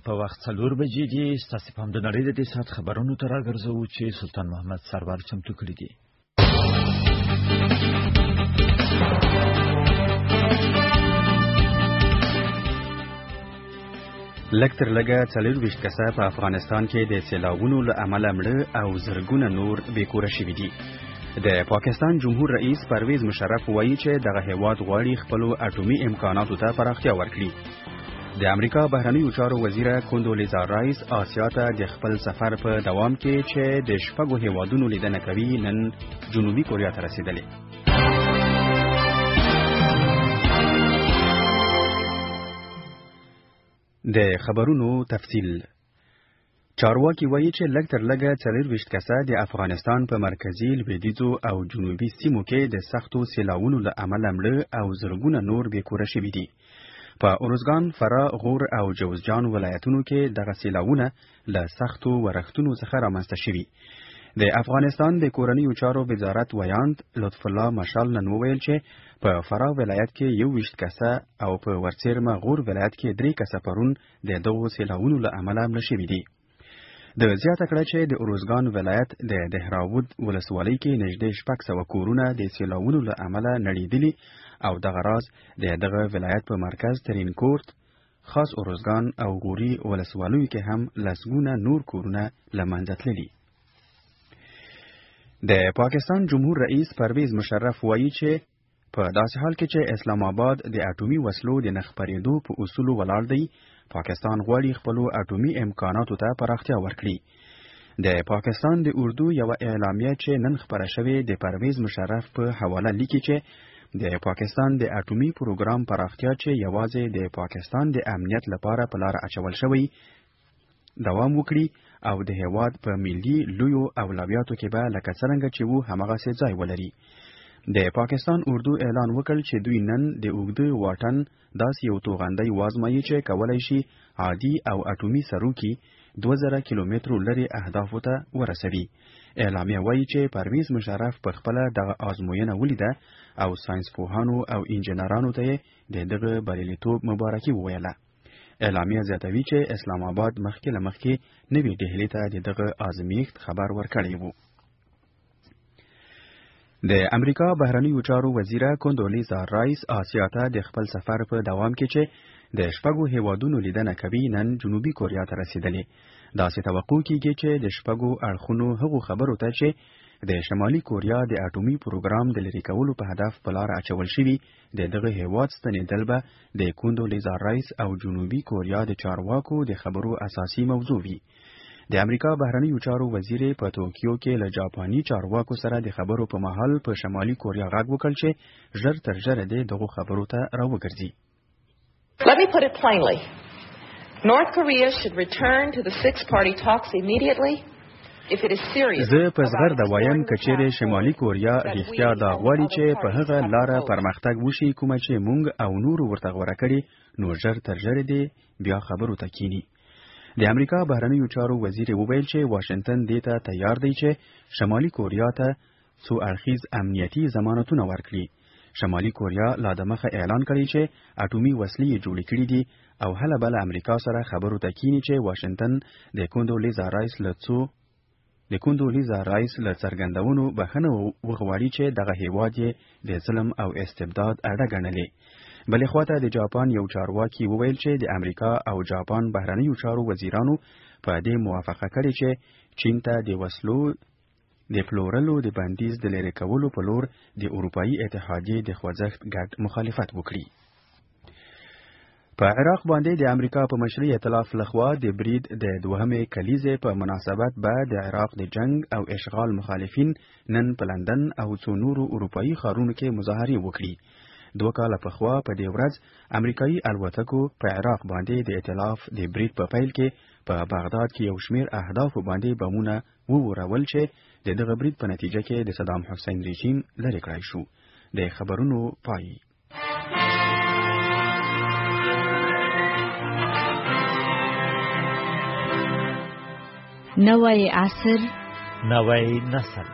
په وخت 4 بجې دي. ستاسو په د نړۍ د دې سات خبرونو تر راګرځو چې سلطان محمد سرور چمتو کړی دی. لکتر لګه 24 کسه په افغانستان کې د سیلاوونو له امله مړه او زرګونه نور بیکوره شوي دي. د پاکستان جمهور رئیس پرویز مشرف وایي چې دغه هیواد غواړي خپل اټومي امکاناتو ته پراختیا ورکړي. د امریکا بهرنیو چارو وزیره کوندولیزا رایس آسیا ته د خپل سفر په دوام کې چې د شپږو هیوادونو لیدنه کوي نن جنوبي کوریا ته رسیدلې. د خبرونو تفصیل. چارواکي وایي چې لږ تر لږه 24 کسه د افغانستان په مرکزي، لویدیځو او جنوبي سیمو کې د سختو سیلاوونو له امله مړه او زرګونه نور بیکوره شوي دي. په اروزګان، فراه، غور او جوزجان ولایتونو کې دغه سیلاوونه له سختو ورښتونو څخه رامنځته شوي. د افغانستان د کورنیو چارو وزارت ویاند لطف الله مشال نن وویل چې په فراه ولایت کې 21 کسه او په ورڅیرمه غور ولایت کې 3 کسه پرون د دغو سیلاوونو له امله مړه شوي دي. د زیاته کړه چې د اروزګان ولایت د دهراود ولسوالۍ کې نږدې 600 کورونه د سیلاوونو له امله نړېدلي او دغه راز دغه ولایت په مرکز ترینکورت، خاص اروزګان او غوري ولسوالیو کې هم لسګونه نور کورونه له منځه تللي. د پاکستان جمهور رئیس پرویز مشرف وایي چې په داسې حال کې چې اسلام آباد د اټومي وسلو د نخپرېدو په اصولو ولاړ دی، پاکستان غواړي خپل اټومي امکاناتو ته پراختیا ورکړي. د پاکستان د اردو یو اعلامیه چې نن خبره شوې د پرویز مشرف په حواله لیکي چې د پاکستان د اټومي پروګرام پراختیا چې یوازې د پاکستان د امنیت لپاره په لار اچول شوی دوام وکړي او د هیواد په ملي لویو اولویاتو کې به لکه څنګه چې وو همغسې ځای ولري. د پاکستان اردو اعلان وکړ چې دوی نن د اوږده واټن داسې یو توغندی وازمایي چې کولای شي عادي او اټومي سروکي 2000 کیلومترو لري اهدافو ته ورسوي. اعلامیه وایي چې پرویز مشرف په خپل دغه آزموینه ولیده او ساينس پوهانو او انجنیرانو ته دغه بریالیتوب مبارکي وویله. اعلامیه زیاتوي چې اسلام آباد مخکې له مخکې نوې ډهلي ته دغه آزمایښت خبر ورکړی وو. د امریکا بهرنیو چارو وزیره کوندولیزا رایس آسیا ته د خپل سفر په دوام کې چې د شپږو هیوادونو لیدنه کوي نن جنوبي کوریا ته رسیدلې. داسې توقع کیږي چې د شپږو اړخونو هغو خبرو ته چې د شمالي کوریا د اټومي پروګرام د لرې کولو په هدف په لار اچول شوي دغه هیواد ستنېدل به د کوندولیزا رایس او جنوبي کوریا د چارواکو د خبرو اساسي موضوع وي. د امریکا بهرنیو چارو وزیر په توکیو کې له جاپاني چارواکو سره د خبرو په مهال په شمالي کوریا غږ وکړ چې ژر تر ژره دغه خبرو ته راوګرځي. Let me put it plainly. North Korea should return to the six-party talks immediately if it is serious. زه په زغرد وایم کچېرې شمالي کوریا رښتیا دا غواړي چې په هغه لاره پرمختګ وشي کومه چې مونږ او نور ورته غوړه کړي نو ژر تر ژره دې بیا خبرو ته کینی. د امریکا بهرنیو چارو وزیر وویل چې واشنگټن دې ته تیار دی چې شمالي کوریا ته څو اړخیز امنیتي ضمانتونه ورکړي. شمالي کوریا لا دمخه اعلان کړی چې اټومي وسلې جوړې کړې دي او هله بل امریکا سره خبرو ته کینی چې واشنگټن د کوندولیزا رایس له څرګندونو بخښنه وغواړي چې دغه هیواد یې د ظلم او استبداد اډه ګڼلې. بلې خواته د جاپان یو چارواکي وویل چې د امریکا او جاپان بهرنیو چارو وزیرانو په دې موافقه کړې چې چین ته د وسلو د پلورلو د بندیز د لرې کولو په لور د اروپایي اتحادیې د خوځښت ګډ مخالفت وکړي. په عراق باندې د امریکا په مشري ائتلاف لخوا د برید د دوهمې کلیزې په مناسبت به د عراق د جنگ او اشغال مخالفین نن په لندن او څو نورو اروپایي ښارونو کې مظاهرې وکړي. 2 کاله پخوا په دې ورځ امریکایي الوتکو په عراق باندې د ائتلاف د برید په پیل کې په بغداد کې یو شمیر اهدافو باندې بمونه وورول چې دغه برید په نتیجه کې د صدام حسین رژیم لرې کړای شو. د خبرونو پای. نوی عصر، نوی نسل.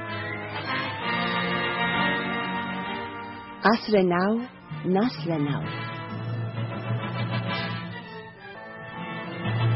عصر نو، نسل نو.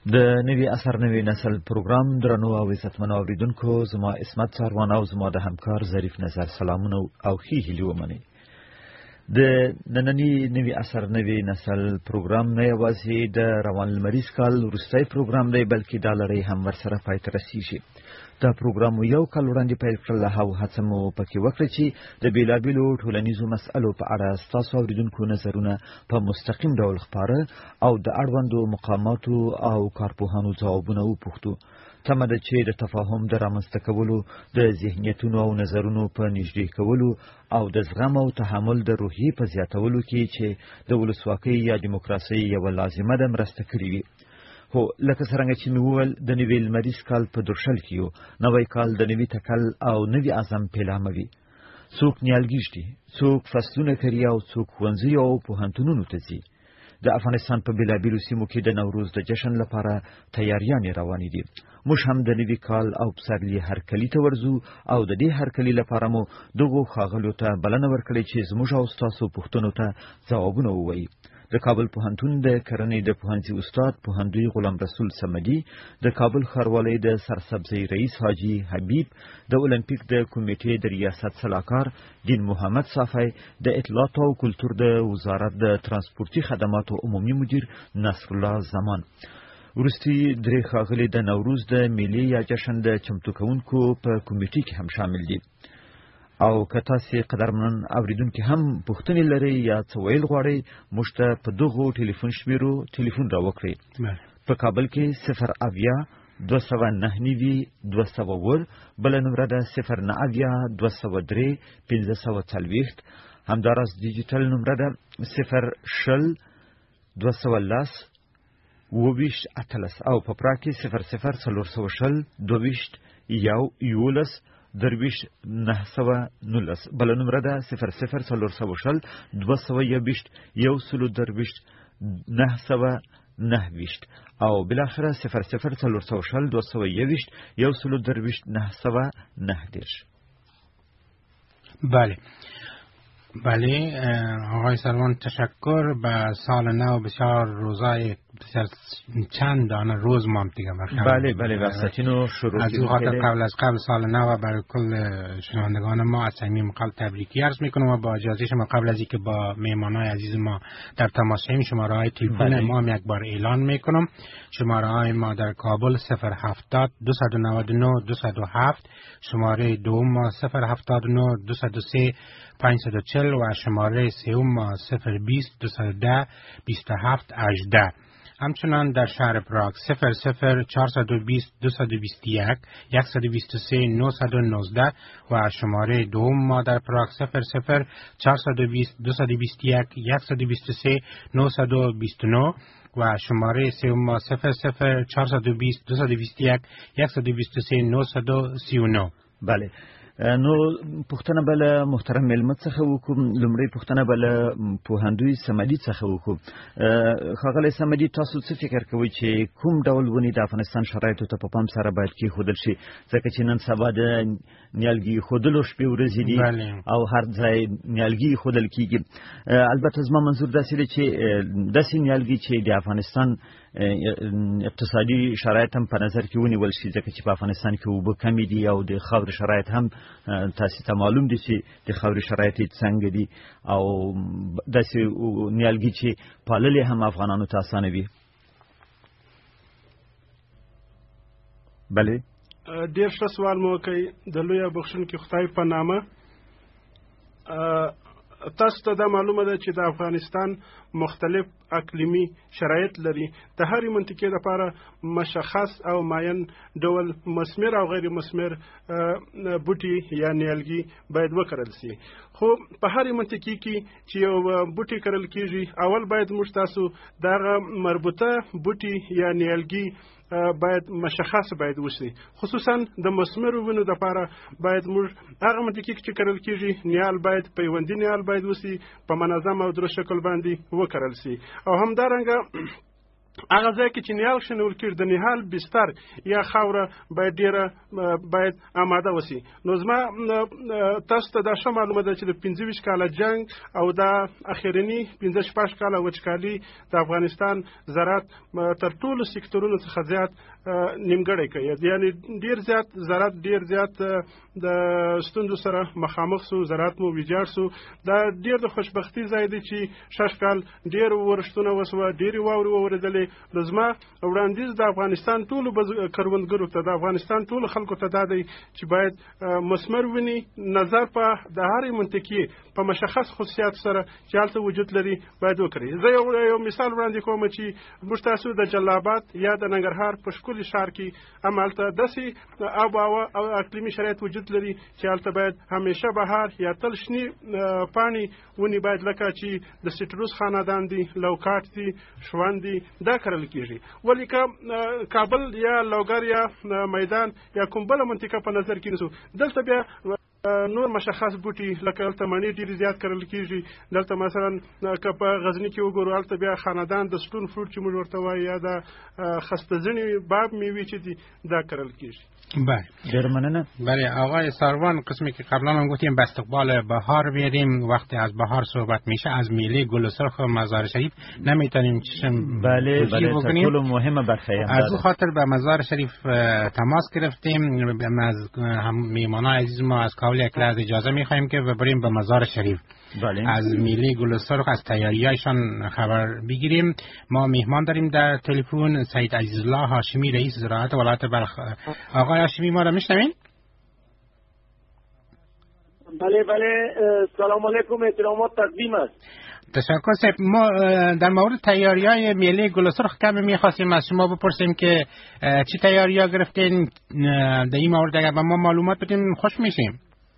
د نوي اثر نوي نسل پروګرام درنو او عزتمنو اوریدونکو زما اسمت سروان او زما د همکار ظریف نظر سلامونه او ښې هیلې ومنئ. د ننني نوي اثر نوي نسل پروګرام نه یوازې د روان لمریز کال وروستی پروګرام دی بلکې دا لړۍ هم ورسره پای ته رسیږي. دا پروګرام یو کال وړاندې پیل کړل او هڅه مو پکې وکړه چې د بیلابیلو ټولنیزو مسألو په اړه ستاسو اوریدونکو نظرونه په مستقیم ډول خپاره او د اړوندو مقاماتو او کارپوهانو ځوابونه وپوښتو. تمه ده چې د تفاهم د رامنځته کولو د ذهنیتونو او نظرونو په نږدې کولو او د زغم او تحمل د روحیې په زیاتولو کې چې د ولسواکۍ یا دیموکراسۍ یوه لازمه ده مرسته کړې وي. خو لکه څرنګه چې مې وویل د نوي لمریز کال په درشل کې یو نوی کال د نوي تکل او نوي عزم پیلامه وي. څوک نیالګي ږدي، څوک فصلونه کري او څوک ښوونځیو او پوهنتونونو ته ځي. د افغانستان په بیلابیلو سیمو کې د نوروز د جشن لپاره تیاریانې روانې دي. موږ هم د نوي کال او پسرلي هرکلي ته ورځو او د دې هرکلي لپاره مو دغو ښاغلیو ته بلنه ورکړې چې زموږ او ستاسو پوښتنو ته ځوابونه ووایي. د کابل پوهنتون د کرنې د پوهنځي استاد پوهندوی غلام رسول صمدي، د کابل ښاروالۍ د سرسبزۍ رئیس حاجي حبیب، د اولمپیک د کمیټې د ریاست سلاکار دین محمد صافی، د اطلاعات او کلتور د وزارت د ترانسپورتي خدماتو عمومي مدیر نصر الله زمان. وروستي درې ښاغلي د نوروز د میلې یا جشن د چمتو کوونکو په کمیټې کې هم شامل دي. او که تاسې قدرمن اوریدونکي هم پوښتنې لرئ یا څه ویل غواړئ موږ ته په دغو ټلیفون شمیرو ټلیفون راوکړئ. په کابل کې 080-209-200 بله نمره ده 090-203-1540. همداراز ډیجیټل نمره ده 0-210-20-18 او په پرا کې 0-0-420-22-11 درویش 919 بل نمره ده 0-0-420-129 او بالاخره 0-0-420-129. بله آقای سروان تشکر. به سال نو بسیار روزای بسیار چند دانه روز ما هم دیگه بله واسطینو شروع از او خاطر قبل سال نو برای کل شنوندگان ما از صمیم قلب تبریکی عرض میکنم و با اجازه شما قبل از اینکه با مهمانای عزیز ما در تماسیم شماره های تلفن ما هم یک بار اعلان میکنم. شماره های ما در کابل 070-299-207، شماره دوم ما 079-203-540 و شماره سوم ما 020-210-27-18. همچنان در شهر پراگ 0-0-420-221-123-919 و شماره دوم ما در پراگ 0-0-420-221-123-929 و شماره سوم ما 0-0-420-221-123-939. بله. نو پوښتنه بل محترم ملمت څخه وکم. لمړی پوښتنه بل پوهندوی صمدي څخه وکم. ښاغلی صمدي، تاسو څه فکر کوئ چې کوم ډول ونې د افغانستان شرایطو ته په پام سره باید کېښودل شي؟ ځکه چې نن سبا د نیالګي ایښودلو شپې ورځې دي او هر ځای نیالګي ایښودل کېږي. البته زما منظور داسې دی چې داسې نیالګي چې د افغانستان اقتصادي شرایط هم په نظر کې ونیول شي، ځکه چې په افغانستان کې اوبه کمې دي او د خاورې شرایط هم تاسو ته معلوم دي چې د خاورې شرایط څنګه دي او داسې نیالګي چې پالل هم افغانانو ته اسانه وي. بله، ډېر ښه سوال مو وکړی. د لوی بخښونکي خدای په نامه تاسو ته دا معلومه ده چې د افغانستان مختلف اقلیمي شرایط لري. د هرې منطقې لپاره مشخص او معین ډول مثمر او غیر مثمر بوټي یا نیالګي باید وکرل شي. خو په هرې منطقې کې چې یو بوټي کرل کېږي، اول باید موږ تاسو دغه مربوطه بوټي یا نیالګي باید مشخص باید وشي. خصوصا د مثمرو ونو لپاره باید موږ هغه منطقې چې کرل کېږي نیال باید پیوندي نیال باید وشي، په منظم او درست شکل باندې وکرل شي. او همدارنګه هغه ځای کې چې نیال شنول کېږي د نهال بستر یا خاوره باید ډیره باید آماده وسی. نو زما تاسو ته دا ښه معلومه ده چې د 25 کاله جنگ او دا اخرنی 15 کاله وچکالي د افغانستان زراعت تر ټولو سکتورونو څخه زیات نیمګړی کوي. یعنی ډیر زیات زراعت ډیر زیات د ستونزو سره مخامخ سو، زراعت مو ویجاړ سو. دا ډیر د خوشبختی ځای دی چې شش کال ډیر ورشتونه وسوه، ډیر واوري وریدلې. لزما وړاندیز د افغانستان ټولو کروندګرو ته، د افغانستان ټولو خلکو ته دا دی چې باید مسمر ونی نظر په د هرې منطقې په مشخص خصوصیات سره چې هلته وجود لري باید وکړي. زه یو مثال وړاندې کوم چې موږ تاسو د جلابات یا د ننګرهار په ښکلي ښار کې همالته داسې آب او اقلیمي شرایط وجود لري چې هلته باید همیشه بهار یا تل شنې پاڼې ونې باید لکه چې د سټروس خاندان دي، لوکاټ دي، شوان دي، دا کرل کېږي. ولی که کابل یا لوګر یا میدان یا کوم بله منطقه په نظر کې نیسو، دلته بیا نور مشخص بوټي لکه هلته مڼې ډېرې زیات کرل کېږي. دلته مثلا که په غزني کې وګورو هلته بیا خاندان د سټون فروټ چې موږ ورته وایو یا د خسته زنې باب میوې چې دي دا کرل کېږي. بله ډېر مننه. بله آقای ساروان، قسمی که قبلا هم گفتیم به استقبال بهار بیاریم، وقتی از بهار صحبت میشه از میله گل سرخ و مزار شریف نمیتونیم چشم بله بکنیم. خیلی مهمه برخه از او خاطر به مزار شریف تماس گرفتیم. از هم میهمانان عزیز ما از کاولی اکل از اجازه میخوایم که بریم به مزار شریف. بله. از میله گل سرخ از تیاریایشان خبر بگیریم. ما میهمان داریم در تلفن سید عزیزالله هاشمی، رئیس زراعت ولایت بلخ. آقای هاشمی ما را میشنوین؟ بله سلام علیکم، احترامات تقدیم است. تشکر صاحب. ما در مورد تیاریای میله گل سرخ کمی میخواستیم از شما بپرسیم که چی تیاریا گرفتین در این مورد، اگر به ما معلومات بدین خوش میشیم.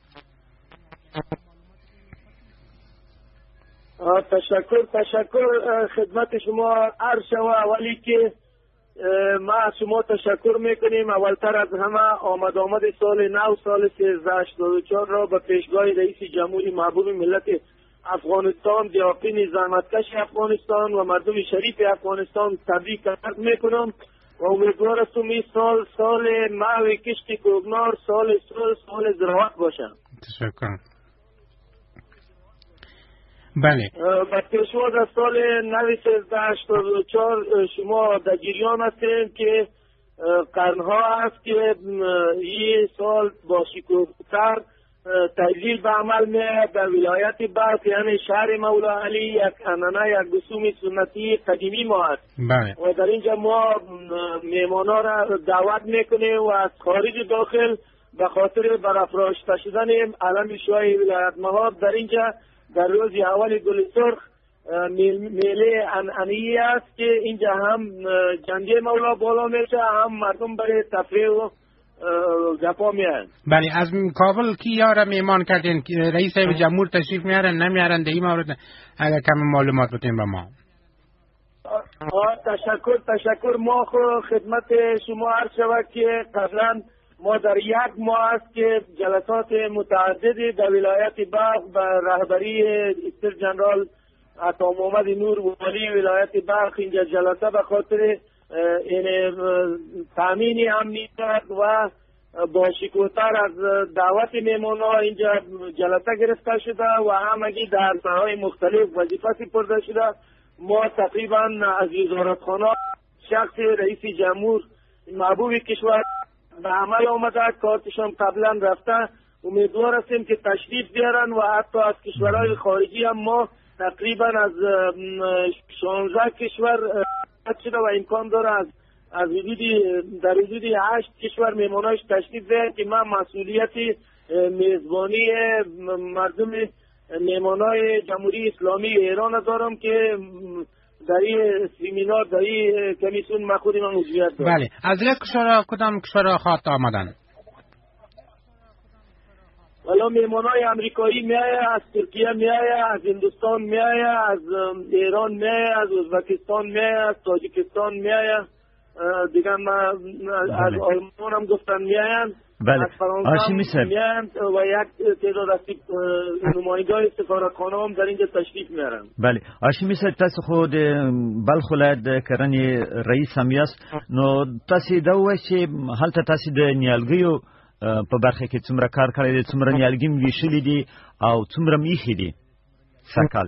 تشکر خدمت شما عرض شود. ولی که ما از شما تشکر میکنیم. اولتر از همه آمد سال نو سال 1384 را به پیشگاه رئیس جمهوری محبوب ملت افغانستان، دیاقین زحمتکش افغانستان و مردم شریف افغانستان تبریک عرض میکنم و امیدوار هستم این سال محو کشت کوگنار، سال زراعت باشم. تشکر. بله. با پیشواز از سال 1384 شما در جریان هستیم که قرنها است که این سال با شکوفتر تجلیل به عمل میاد در ولایت بلخ، یعنی شهر مولا علی یک انانه، یک رسوم سنتی قدیمی ما است. بله. و در اینجا ما میهمانا را دعوت میکنیم و از خارج داخل به خاطر برافراشته شدن علم شاهی ولایت مهاب در اینجا در روز اول گل سرخ میله انعنی است که اینجا هم جنگه مولا بالا میشه، هم مردم برای تفریح و گپا میان. بله. از کابل کی یارا میمان کردین؟ رئیس جمهور تشریف میارن نمیارن؟ در این مورد اگر کم معلومات بتین به ما. تشکر. ما خدمت شما عرض شود که قبلا ما در یک ماه است که جلسات متعددی در ولایت بلخ به رهبری استر جنرال عطا محمد نور والی ولایت بلخ اینجا جلسه به خاطر تامین امنیت و با شکوتر از دعوت میمونا اینجا جلسه گرفته شده و همگی در ساحات مختلف وظیفه سپرده شده. ما تقریبا از وزارتخانه شخص رئیس جمهور محبوب کشور به عمل آمده، کارتشان قبلا رفته. امیدوار هستیم که تشریف بیارن و حتی از کشورهای خارجی هم ما تقریبا از 16 کشور شده و امکان داره از در حدود 8 کشور میماناش تشریف بیارن که من مسئولیت میزبانی مردم میمانای جمهوری اسلامی ایران دارم که در این سیمینار در این کمیسیون مخوری من عضویت دارم. بله. از کدام کشورها خواهد آمدن؟ والا میمانای امریکایی میایه، از ترکیه میایه، از هندوستان میایه، از ایران میایه، از ازبکستان میایه، از تاجیکستان میایه، دیگه از آلمان هم گفتن میاین. بله هاشمی صاحب و یک تعداد از نمایندگان سفارتخانه هم در اینجا تشریف میارن. بله هاشمی صاحب تاسو خو د بلخ ولایت د کرنې رئیس هم یاست نو تاسو دا وایي چې هلته تاسو د نیالګیو په برخه کې څومره کار کړی دی څومره نیالګي ویشلي دي او څومره میخي دي سرکال؟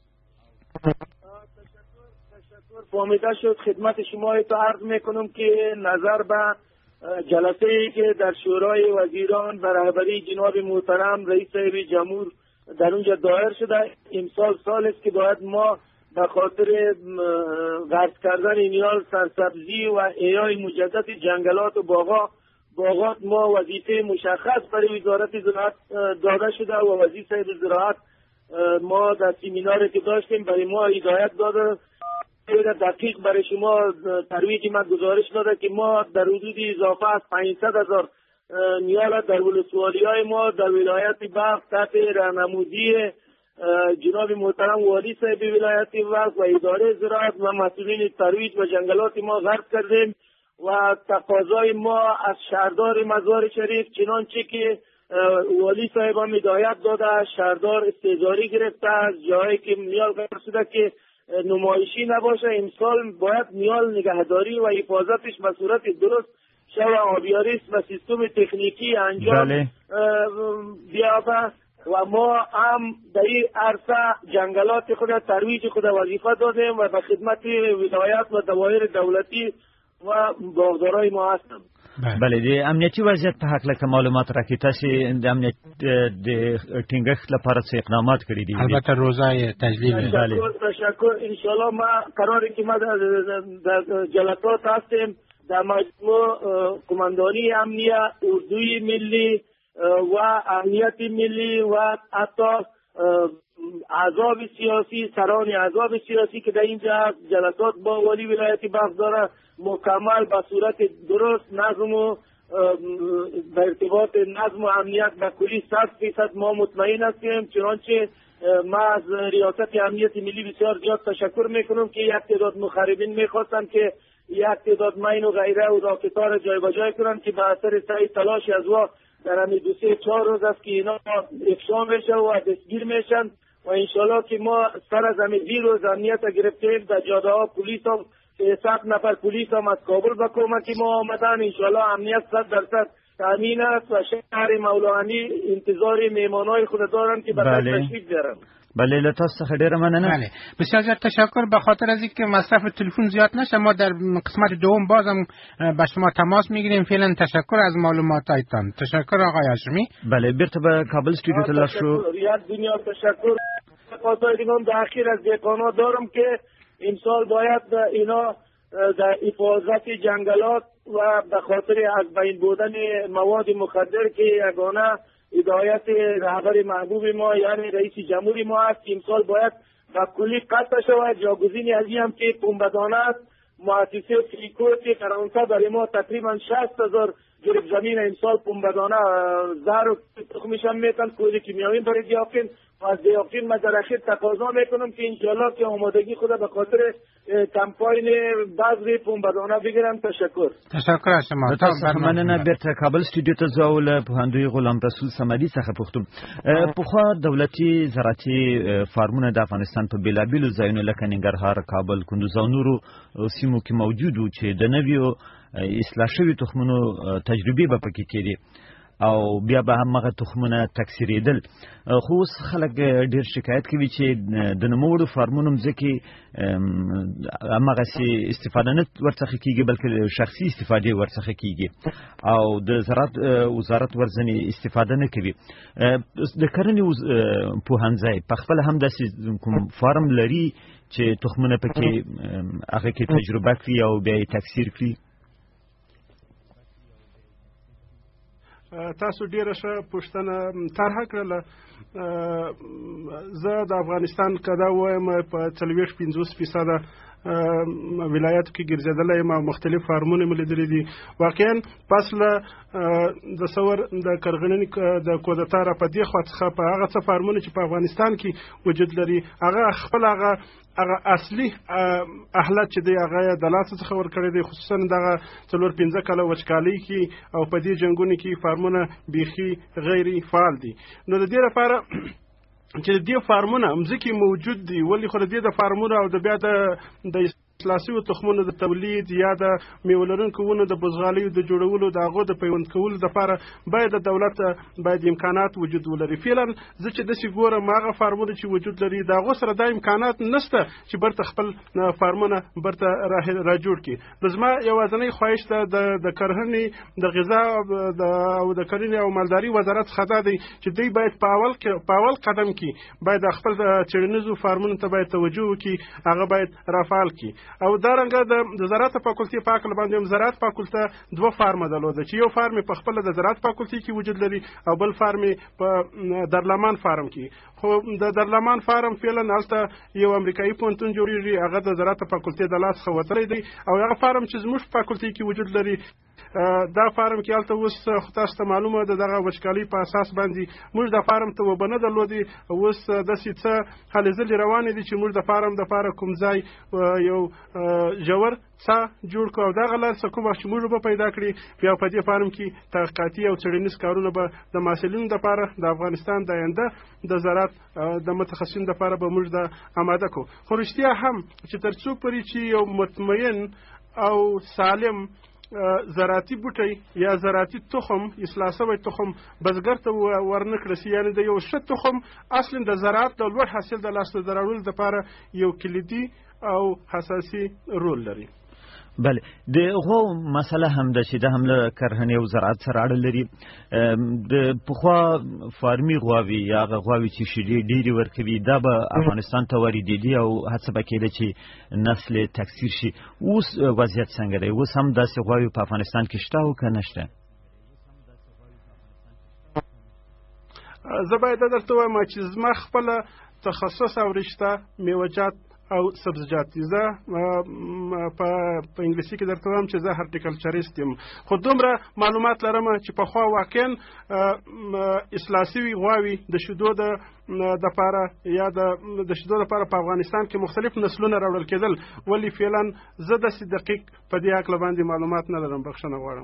تشکر فهمیده شد. خدمت شما عرض میکنم که نظر به جلسه ای که در شورای وزیران به رهبری جناب محترم رئیس جمهور در اونجا دایر شده، امسال سال است که باید ما به خاطر غرس کردن نیال سرسبزی و احیای مجدد جنگلات و باغات ما وظیفه مشخص برای وزارت زراعت داده شده و وزیر صاحب زراعت ما در سمیناری که داشتیم برای ما هدایت داده دقیق برای شما ترویج ما گزارش داده که ما در حدود اضافه از 500,000 نیال در ولسوالی‌های ما در ولایت بلخ تحت راهنمایی جناب محترم والی صاحب ولایت بلخ و اداره زراعت و مسئولین ترویج و جنگلات ما غرس کردیم و تقاضای ما از شهردار مزار شریف چنانچه که والی صاحب هم هدایت داده شهردار استعجاری گرفته از جایی که نیال غرس شده که نمایشی نباشه. امسال باید نیال نگهداری و حفاظتش به صورت درست شو آبیاری و سیستم تکنیکی انجام بیابه و ما هم در این عرصه جنگلات خود ترویج خود وظیفه دادیم و به خدمت ولایت و دوایر دولتی و باغدارای ما هستم. بله د امنیتي وضعیت په حق له معلومات راکې تاسو د امنیت د ټینګښت لپاره څه اقدامات کړي دي؟ البته روزای تجلیل. تشکر ان شاء الله ما قراره که ما در جلسات هستیم در مجموع کماندانی امنیه اردوی ملی و امنیت ملی و حتی احزاب سیاسی سران احزاب سیاسی که در اینجا جلسات با والی ولایت بلخ داره مکمل به صورت درست نظم و به ارتباط نظم و امنیت به کلی 100% ما مطمئن هستیم. چنانچه ما از ریاست امنیت ملی بسیار زیاد تشکر میکنم که یک تعداد مخربین میخواستن که یک تعداد مین و غیره و راکت‌ها را جای به جای کنن که به اثر سعی تلاش از وا در همین 2-3-4 روز است که اینا افشا میشه و دستگیر میشن و انشالله که ما سر از همین 2 روز امنیت گرفتیم. در جاده ها پلیس هم 7 نفر پلیس هم از کابل به کمک ما آمدن. انشالله امنیت 100% تامین است و شهر مولانا انتظار میهمانای خود دارن که برای تشریف بیارن. بله له تاسو څخه ډیره مننه. بله بسیار زیاد تشکر. به خاطر از اینکه مصرف تلفن زیاد نشه ما در قسمت دوم بازم با شما تماس میگیریم. فعلا تشکر از معلوماتتان. تشکر آقای هاشمی. بله بیرته به کابل استودیو ته لاړ شو. ریاض دنیا تشکر. خاطر دیگه در اخیر از دیکانا دارم که امسال باید اینا در حفاظت جنگلات و به خاطر از بین بودن مواد مخدر که یگانه هدایت رهبر محبوب ما یعنی رئیس جمهوری ما است، امسال باید به کلی قطع شود. جاگزینی از این هم که پنبه‌دانه است، مؤسسه فریکورت که فرانسه برای ما تقریبا 60,000 گرب زمین امسال پنبه‌دانه زهر و تخمش هم میتن کود کیمیاوی برای دیافتین و از دیافتین من در اخیر تقاضا میکنم که انشالله که آمادگی خود به خاطر کمپاین بذر پنبه‌دانه بگیرم. تشکر از شما. تاسو مننه. بیرته کابل استودیو ته ځو. له پوهاندوی غلام رسول صمدي څخه پوښتم پخوا دولتي زراعتي فارمونه د افغانستان په بیلابیلو ځایونو لکه ننګرهار، کابل، کندوز او نورو سیمو کې موجود و چې د نویو اصلاح شوي تخمونو تجربې به پکې کېدې او بیا به همغه تخمونه تکثیرېدل. خو اوس خلک ډېر شکایت کوي چې د نوموړو فارمونو مځکې همغسې استفاده نه ورڅخه کېږي بلکې شخصي استفادې ورڅخه کېږي او د زراعت وزارت ورځنې استفاده نه کوي. د کرنې پوهنځی په خپله هم داسې کوم فارم لري چې تخمونه پکې هغه کې تجربه کړي او بیا یې تکثیر کړي؟ تاسو ډیره ښه پوښتنه طرحه کړله. زه د افغانستان کدا وایم په 40-50% ولایتو کې ګرځېدلی یم او مختلف فارمونه مې لیدلي دي. واقعا پس له د ثور د کرغنې د کودتا را په دې خوا څخه په هغه څه فارمونه چې په افغانستان کې وجود لري هغه خپل هغه اصلي اهلت چې دی هغه د لاسه څخه ورکړی دی، خصوصا دغه 4-5 کاله وچکالۍ کې او په دې جنګونو کې فارمونه بیخي غیر فعال دي. نو د دې لپاره چې دې فارمونه مځکې موجود دي، ولې خو د دې د فارمونو او د بیا د اصلاحي تخمونو د تولید یا د میوه لرونکو ونو د بزغالیو د جوړولو د هغو د پیوند کولو لپاره باید د دولت باید امکانات وجود ولري. فعلا زه چې داسې ګورم هغه فارمونه چې وجود لري د هغو سره دا امکانات نشته چې برته خپل فارمونه برته را جوړ کړي. نو زما یوازینی خواهش د کرهنې د غذا او د کرنې او مالداري وزارت څخه دا دی چې دوی باید په اول قدم کې باید خپل څېړنیزو فارمونو ته باید توجه وکړي، هغه باید رافعال کړي. او دا رنګه د زراعت فاکولټي په عقل باندې هم زراعت فاکولټه 2 فارمه درلوده چې یو فارم په خپل د زراعت فاکولټي کې وجود لري او بل فارم په درلمان فارم کې. خو د درلمان فارم فعلا هلته یو امریکایي پوهنتون جوړیږي، هغه د زراعت فاکولټي د لاس څخه وتلی دی او هغه فارم چې زموږ فاکولټي کې وجود لري دا فارم کې هلته اوس تاسو ته معلومه ده دغه وچکالۍ په اساس باندې موږ د فارم ته وبه نه درلودې. اوس داسې څه هلې ځلې روانې دي چې موږ د فارم دپاره کوم ځای یو ژور څه جوړ کړو او دغه لار څه کومه چې موږ به پیدا کړي بیا په دې فارم کې تحقیقاتي او څېړنیز کارونه به د محصلینو دپاره د افغانستان د آینده د زراعت د متخصصینو دپاره به موږ د آماده کړو. خو رښتیا هم چې تر څو پورې چې یو مطمئن او سالم زراعتي بوټی یا زراعتي تخم اصلاح شوی تخم بزګر ته ورنکړل شي، یعنې د یو ښه تخم اصلا د زراعت د لوړ حاصل د لاسته راوړلو لپاره یو کلیدي او حساسي رول لري. بله، دغه مسله هم ده چې د هم له کرهنې او زراعت سره اړه لري. د پخوا فارمي غواوې یا هغه غواوې چې شیدې ډېرې ورکوي دا به افغانستان ته واردېدي او هڅه به کېده چې نسل تکثیر شي. اوس وضعیت څنګه دی؟ اوس هم داسې غواوې په افغانستان کې شته او که نشته؟ زه باید درته وایم چې زما خپله تخصص او رشته میوه‌جات او سبزیجات دي. زه په انګلیسي کې درته وایم چې زه هارټیکلچریست یم، خو دومره معلومات لرم چې پخوا واقعا اصلاح شوي غواوې د شیدو دپاره یا د شیدو دپاره په افغانستان کې مختلف نسلونه راوړل کېدل، ولې فعلا زه داسې دقیق په دې هکله باندې معلومات نه لرم. بخښنه غواړم.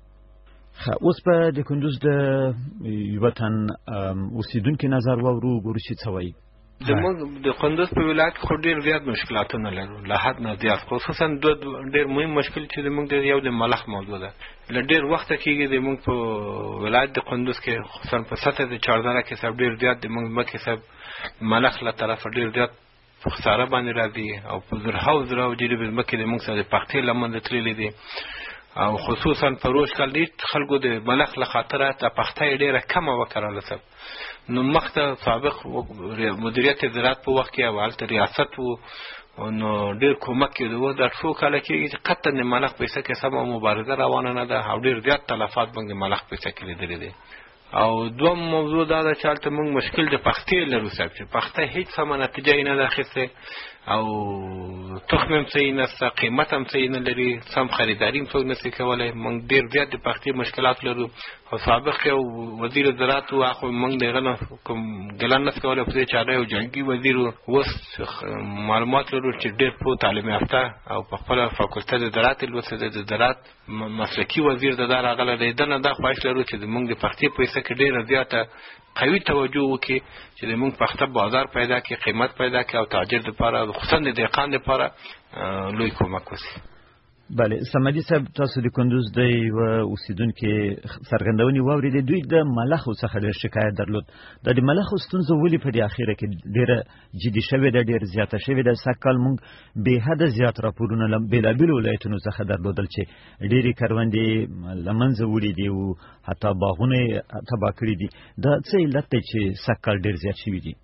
اوس په د کندوز د یوه تن اوسېدونکي نظر واورو، ګورو چې څه وایي. د کندوز په ولایت کې خو ډېر زیات مشکلاتونه لرو، له حد نه زیات، خصوصا ډېر مهم مشکل چې زموږ یو د ملخ موضوع ده. له ډېر وخته کېږي زموږ په ولایت د کندوز کې خصوصا په سطح د چهارزره کې صاحب ډېر زیات زموږ ځمکې صاحب ملخ له طرفه ډېر زیات په خساره باندې راځي او په زرهاو جریب ځمکې زموږ سره د پختې له منځه تللې دي او خصوصا په روز کال دې خلکو د ملخ له خاطره ته پخته ډېره کمه وکړله صاحب. نو مخته سابق مدیریت زراعت په وخت کې او هلته ریاست و نو ډېر کومک کېده و. دا څو کاله کېږي چې قطعا د ملخ پیسه کې سمه مبارزه روانه نه ده او ډېر زیات تلفات باندې ملخ پیسه کې لیدلې دي. او دوم موضوع دا ده چې هلته موږ مشکل د پختې لرو صاحب چې پخته هېڅ سمه نتیجه یې نه ده اخیستې او تخم هم صحیح نشته، قیمت هم صحیح نه لري، سم خریداري هم څوک نشي کولی. موږ ډېر زیات د پختې مشکلات لرو او سابق یو وزیر زراعت و خو موږ د هغه نه کوم ګیله نشو کولی، په دې چاره یو جنګي وزیر و. اوس معلومات لرو چې ډېر پوه تعلیم یافته او په خپله فاکولټه د زراعت یې لوستی دی، د زراعت مسلکي وزیر د دا راغلی دی. ده نه دا خواهش لرو چې زموږ د پختې پیسه کې ډېره زیاته قوي توجه وکړي چې زموږ پخته بازار پیدا کړي، قیمت پیدا کړي او تاجر دپاره خصوصا د دهقان دپاره لوی کومک وشي. بله، سمدي صاحب تاسو د کندوز د یوه اوسېدونکي څرګندونې واورېدې، دوی د ملخو څخه ډېر شکایت درلود. دا د ملخو ستونزه ولې په دې اخیره کې ډېره جدي شوې ده، ډېر زیاته شوې ده؟ سږکال موږ بې حده زیات راپورونه له بېلابېلو ولایتونو څخه درلودل چې ډېرې کروندې له منځه وړي دي او حتی باغونه یې تباه کړي دي. دا څه علت دی چې سږکال ډېر زیات شوي دي؟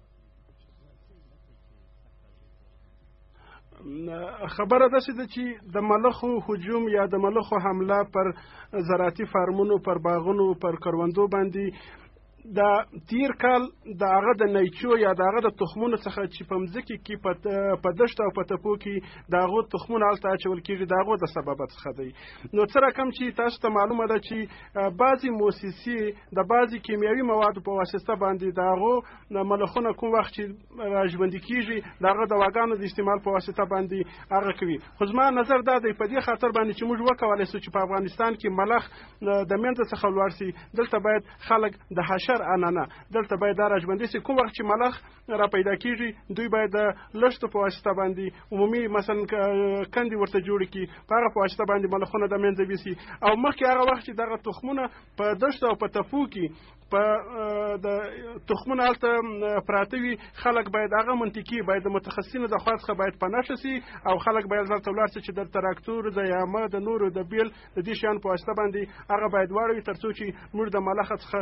خبره داسې ده چې د ملخو هجوم یا د ملخو حمله پر زراعتي فارمونو، پر باغونو، پر کروندو باندې د تیر کال د هغه د نیچو یا د هغه د تخمونو څخه چې په مځکې کې په دشت او په تپو کې د هغو تخمونه هلته اچول کېږي د هغو د سببت څخه دی. نو څه رقم چې تاسو ته معلومه ده چې بعضې موسسې د بعضې کیمیاوي موادو په واسطه باندې د هغو ملخونه کوم وخت چې راژوندي کېږي د هغه دواګانو د استعمال په واسطه باندې هغه کوي. خو زما نظر دا دی په دې خاطر باندې چې موږ وکولی سو چې په افغانستان کې ملخ د منځه څخه لوړ سي، دلته باید خلک د حشر انانه دلته باید دا راژوندي سي. کوم وخت چې ملخ را پیدا کېږي دوی باید د لښتو په واسطه باندې عمومي مثلا کندې ورته جوړې کړي، په هغه په واسطه باندې ملخونه د منځه ویسي. او مخکې هغه وخت چې دغه تخمونه په دشت او په تپو کې په د تخمونه هلته پراته وي، خلک باید هغه منطقي باید د متخصصینو د خوا څخه باید پناه شي او خلک باید دلته ولاړ شي چې د تراکتور د یامه د نورو د بیل د دې شیانو په واسطه باندې هغه باید واړوي تر څو چې موږ د ملخ څخه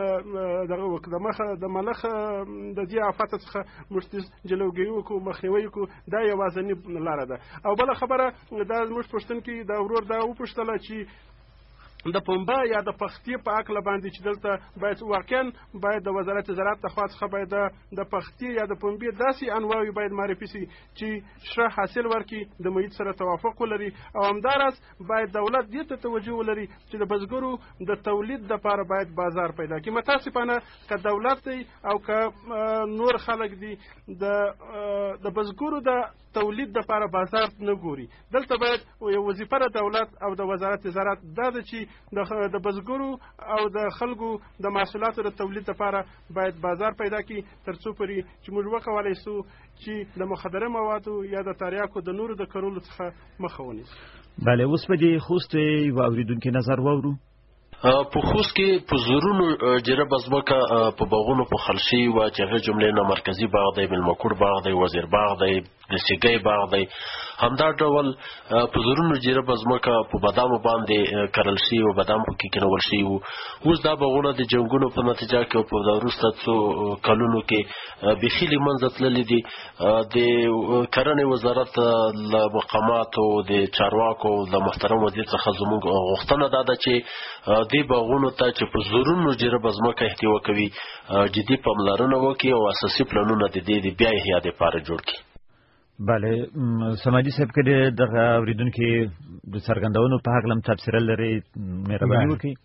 د ملخ د دې آفت څخه موږ جلوګیري وکړو، مخنیوی وکړو. دا یوازینۍ لاره ده. او بله خبره دا زموږ پوښتونکي د ورور دا وپوښتله چې د پنبه یا د پختې په هکله باندې چې دلته باید واقعا باید د وزارت زراعت د خوا څخه باید د پختې یا د پنبې داسې انواوې باید معرفي سي چې ښه حاصل ورکړي، د محیط سره توافق ولري. او همداراز باید دولت دې ته توجه ولري چې د بزګرو د تولید دپاره باید بازار پیدا کړي. متاسفانه که دولت دی او که نور خلک دي د بزګرو د تولید دپاره بازار نه ګوري. دلته باید یو وظیفه د دولت او د وزارت زراعت دا ده چې د بزګرو او د خلکو د محصولاتو د تولید لپاره باید بازار پیدا کړي تر څو پورې چې موږ وکولی سو چې د مخدره موادو یا د تریاکو د نورو د کرلو څخه مخه ونیسو. بله، اوس په دې خوست یو اورېدونکي نظر واورو. په خوست کې په زورونو جرب ازمکه په باغونو په خلشي و چې هغه جملې نه مرکزی باغ دی، ملمکور باغ دی، وزیر باغ دی، د سیګي باغ دی. همدا ډول په زورونو جرب ازمکه په بادامو باندې کرل شي او بادام کې کېنول شي. اوس دا باغونه د جنگونو په نتیجه کې په وروسته څو کلونو کې بخیلی منځ تللی دي. د کرنې وزارت له مقاماتو د چارواکو د محترم وزیر څخه زموږ غوښتنه ده چې دې باغونو ته چې په زورونو جرب ازمکه احتوا کوي جدي پاملرنه وکړي او اساسي پلانونه د دې بیا احیا لپاره جوړ کړي. بله، سماجي صاحب که دغه اوریدونکي د څرګندونو په هکله هم تبصره لري مهرباني وکړئ.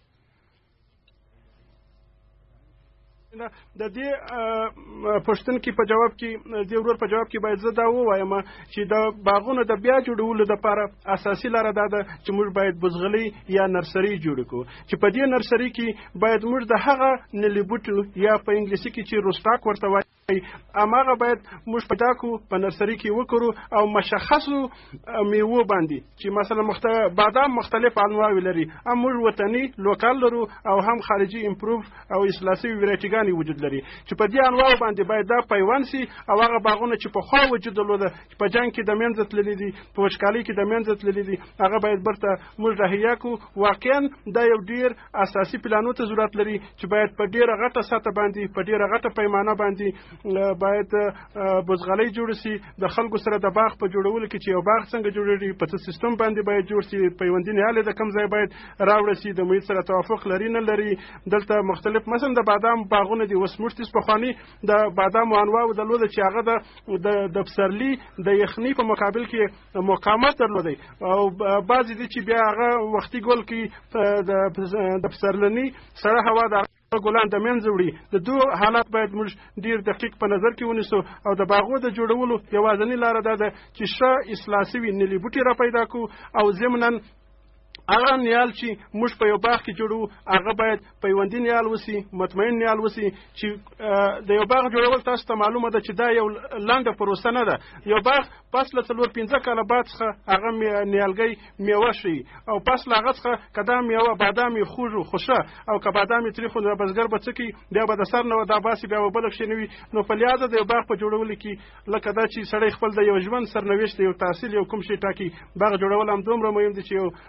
د دې پوښتنې په جواب کې د ورور په جواب کې باید زه دا ووایم چې د باغونو د بیا جوړولو لپاره اساسي لاره دا ده چې موږ باید بزغلي یا نرسري جوړ کړو چې په دې نرسري کې باید موږ د هغه نلي بوټو یا په انګلیسي کې چې روسټاک ورته وایي اماغه باید موږ پیدا کړو په نرسري کې وکړو او مشخصو میوو باندې چې مثلا بادام مختلف انواع لري، هم موږ وطني لوکال لرو او هم خارجي امپروف او اصلاحي ویرایټیګان وجود لري چې په دې انواع باندې باید دا پیوند سي. او هغه باغونه چې په خوا وجود درلوده په جنګ کې د منځ تللي دي، په وچکالۍ کې د منځ تللي دي، هغه باید برته موږ رهیا کړو. واقعا دا یو ډیر اساسي پلانونو ته ضرورت لري چې باید په ډیره غټه سطح باندې په ډیره غټه پیمانه باندې باید بزغلۍ جوړ سي. د خلکو سره د باغ په جوړولو کې چې یو باغ څنګه جوړیږي په سیستم باندې باید جوړ سي. پیوندین حاله د کم ځای باید راوړل سي، د محیط سره توافق لري نه لري. دلته مختلف مثلا د بادام باغونه دي، وسمرتس په خواني د بادام انواع درلوده چې هغه د پسرلی د یخني په مقابل کې مقاومت درلوده او بعضی دي چې بیا هغه وختي ګل کې د پسرلنی سره هوا د ګلان د منځ وړي. د دوه حالات باید موږ ډیر دقیق په نظر کې ونیسو او د باغو د جوړولو یوازینۍ لاره ده چې ښه اصلاح شوي نلي بوټي را پیدا کړو او ضمناً هغه نیال چې موږ په یو باغ کې جوړو هغه باید پیوندي نیال وسی، مطمئن نیال وسی. چې د یو باغ جوړول تاسو ته معلومه ده چې دا یو لنډه پروسه نه ده. یو باغ پس له 4-5 کاله بعد څخه هغه نیالګي میوه شي او پس له هغه څخه کدا میوه بادامي خوشه او که بادامي تریخو د بزګر بچکی بیا به د سر نه دا باسي بیا وبلک شي نوي. نو په لیاده د یو باغ په جوړول کې لکه دا چې سړی خپل د یو ژوند سرنوشت یو تحصیل یو کوم شي ټاکي باغ جوړول هم دومره مهم دي چې یو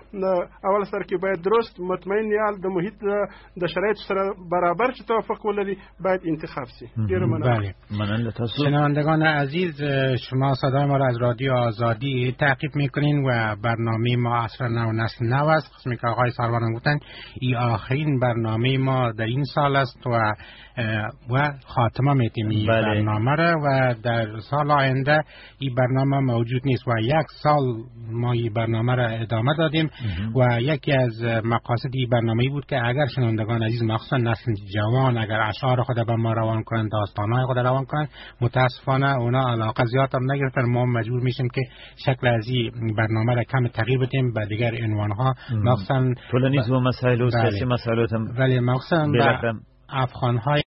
اول سره کې باید درست مطمئن یال د محیط د شرایط سره برابر چې توافق ولري باید انتخاب شي. ډیر ممنون. شنوندگان عزیز، شما صدای ما را از رادیو آزادی تعقیب میکنین و برنامه ما عصر نو نسل نو است. قسمی که آقای سروان گفتن این آخرین برنامه ما در این سال است و خاتمه میتیم این برنامه را و در سال آینده این برنامه موجود نیست و 1 سال ما این برنامه را ادامه دادیم و یکی از مقاصد این برنامه بود که اگر شنوندگان عزیز مخصوصا نسل جوان اگر اشعار خود به ما روان کنند، داستانهای خود روان کنند، متاسفانه اونا علاقه زیاد هم نگرفتن. ما مجبور میشیم که شکل از این برنامه را کم تغییر بدیم به دیگر عنوانها، مخصوصا طولانیز و مسائل و سیاسی مسائلات هم، ولی مخصوصا به افغانهای